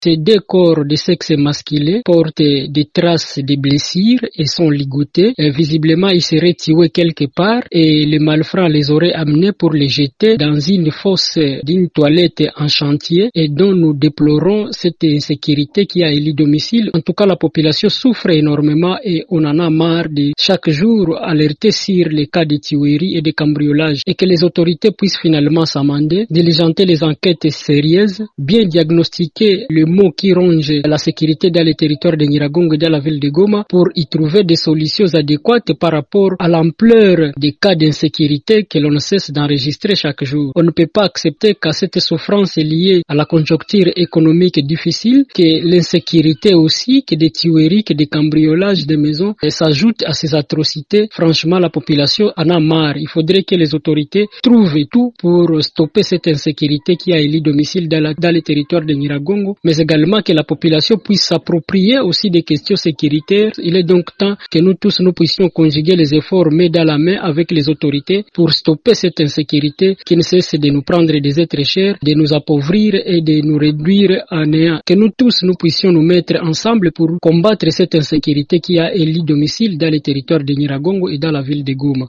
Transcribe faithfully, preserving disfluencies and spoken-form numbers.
Ces deux corps de sexe masculin portent des traces de blessures et sont ligotés. Et visiblement, ils seraient tués quelque part et les malfrats les auraient amenés pour les jeter dans une fosse d'une toilette en chantier et dont nous déplorons cette insécurité qui a élu domicile. En tout cas, la population souffre énormément et on en a marre de chaque jour alerter sur les cas de tuerie et de cambriolage et que les autorités puissent finalement s'amender, diligenter les enquêtes sérieuses, bien diagnostiquer le mot qui ronge la sécurité dans les territoires de Nyiragongo et dans la ville de Goma pour y trouver des solutions adéquates par rapport à l'ampleur des cas d'insécurité que l'on ne cesse d'enregistrer chaque jour. On ne peut pas accepter qu'à cette souffrance liée à la conjoncture économique difficile, que l'insécurité aussi, que des tueries, que des cambriolages de maisons s'ajoutent à ces atrocités. Franchement, la population en a marre. Il faudrait que les autorités trouvent tout pour stopper cette insécurité qui a élu domicile dans, la, dans les territoires de Nyiragongo, mais également que la population puisse s'approprier aussi des questions sécuritaires. Il est donc temps que nous tous nous puissions conjuguer les efforts main dans la main avec les autorités pour stopper cette insécurité qui ne cesse de nous prendre des êtres chers, de nous appauvrir et de nous réduire à néant. Que nous tous nous puissions nous mettre ensemble pour combattre cette insécurité qui a élu domicile dans les territoires de Nyiragongo et dans la ville de Goma.